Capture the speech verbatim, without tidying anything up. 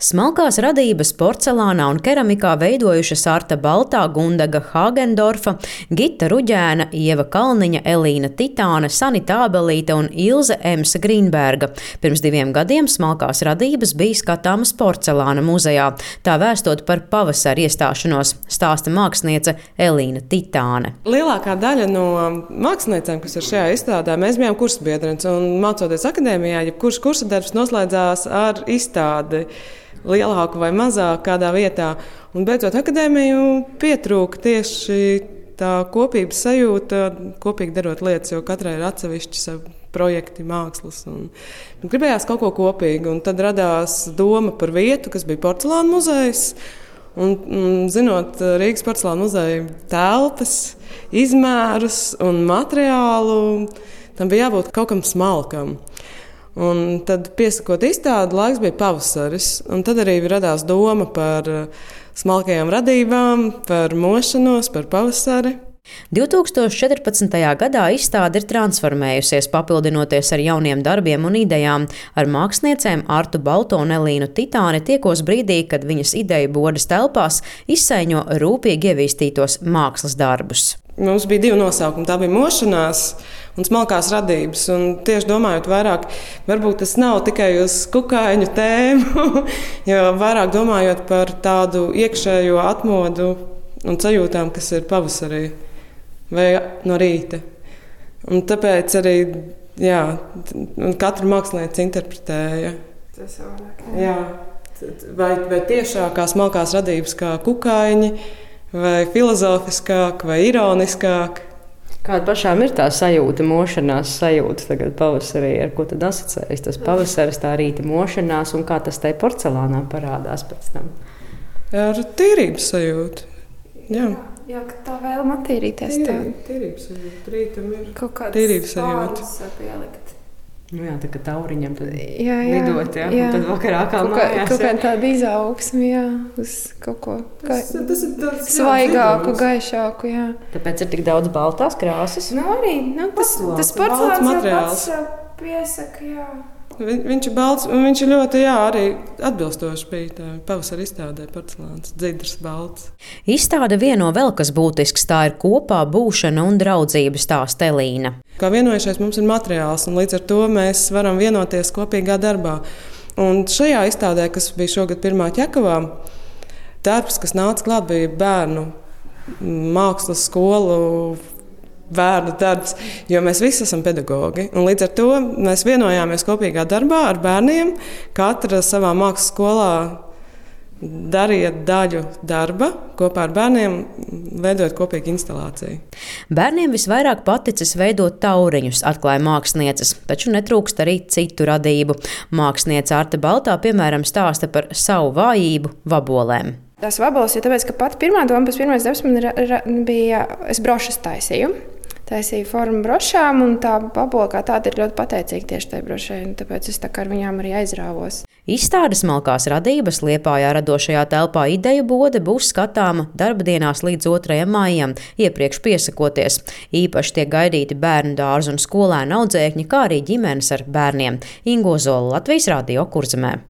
Smalkās radības porcelānā un keramikā veidojušas Arta Baltā, Gundaga Hāgendorfa, Gita Ruģēna, Ieva Kalniņa, Elīna Titāne, Sanita Ābelīte un Ilze Emse Grīnberga. Pirms diviem gadiem smalkās radības bija skatāmas porcelāna muzejā, tā vēstot par pavasara iestāšanos, stāsta māksliniece Elīna Titāne. Lielākā daļa no māksliniecēm, kas ir šajā izstādē, mēs bijām kursbiedrenes, un mācoties akadēmijā, jebkurš kursa darbs noslēdzās ar izstādi. Lielāku vai mazāku kādā vietā. Un beidzot akadēmiju pietrūka tieši tā kopības sajūta, kopīgi darot lietas, jo katrai ir atsevišķi savi projekti, mākslas. Un gribējās kaut ko kopīgu, un tad radās doma par vietu, kas bija porcelāna muzejs. Un, un zinot Rīgas porcelāna muzeja telpas, izmērus un materiālu, tam bija jābūt kaut kam smalkam. Un tad, piesakot izstādi, laiks bija pavasaris. Tad arī radās doma par smalkajām radībām, par mošanos, par pavasari. divtūkstoš četrpadsmitajā gadā izstāde ir transformējusies, papildinoties ar jauniem darbiem un idejām. Ar māksliniecēm Artu Balto un Elīnu Titāni tiekos brīdī, kad viņas ideju bodes telpās izsaiņo rūpīgi ievīstītos mākslas darbus. Mums bija divi nosaukumi. Tā bija mošanās un smalkās radības. Un tieši domājot vairāk, varbūt tas nav tikai uz kukaiņu tēmu, jo vairāk domājot par tādu iekšējo atmodu un sajūtām, kas ir pavasarī vai no rīta. Un tāpēc arī jā, katra mākslinieca interpretēja. Tas savādāk. Jā. Vai, vai tiešākā smalkās radības kā kukaiņi, vai filozofiskāk, vai ironiskāk. Kāda pašām ir tā sajūta, mošanās sajūta tagad pavasarī, ar ko tad asociējas tas pavasaris, tā rīta mošanās, un kā tas tai porcelānā parādās pēc tam? Ar tīrības sajūtu. Jā, jā, ka tā vēlme attīrīties. Jā, tīrības sajūta. Rītam ir kaut kāds tīrības sajūta. Pielikt. Nu jā, tā kā tauriņam tad jā, jā, lidot, jā, jā. Un tad vakarā kā kaut mājās. Kaut kā tāda izaugsme, jā, uz kaut ko gai... Tas, tas ir tāds svaigāku, gaišāku, jā. Tāpēc ir tik daudz baltās krāsas. Nu arī, nu, tas, Paslāns, tas porcelāns jau materiāls. pats piesaka, jā. Vi, viņš ir balts, un viņš ir ļoti, jā, arī atbilstoši bija tā pavasara izstādē porcelāns, dzidrs balts. Izstāde vieno vēl kas būtisks, tā ir kopā būšana un draudzība, stāsta Elīna. Kā vienojušies mums ir materiāls, un līdz ar to mēs varam vienoties kopīgā darbā. Un šajā izstādē, kas bija šogad pirmā ķekavā, darbs, kas nāca klāt, bija bērnu mākslas skolu bērnu darbs, jo mēs visi esam pedagogi. Un līdz ar to mēs vienojāmies kopīgā darbā ar bērniem. Katra savā mākslas skolā darīja daļu darba kopā ar bērniem, veidojot kopīgu instalāciju. Bērniem visvairāk paticis veidot tauriņus, atklāja mākslinieces, taču netrūkst arī citu radību. Māksliniece Arta Baltā, piemēram, stāsta par savu vājību vabolēm. Tās vaboles, jo tāpēc, ka pat pirmā doma, pēc pirmais darbs man ra, ra, bija, es brošas taisīju. Taisīju formu brošām, un tā vabola kā tāda ir ļoti pateicīga tieši tai brošai, un tāpēc es tā kā ar viņām arī aizrāvos. Izstāde Smalkās radības Liepājā radošajā telpā Ideju bode būs skatāma darba dienās līdz otrajam maijam, iepriekš piesakoties. Īpaši tiek gaidīti bērnu dārzu un skolēnu audzēkņi, kā arī ģimenes ar bērniem. Ingo Zola, Latvijas Radio, Kurzemē.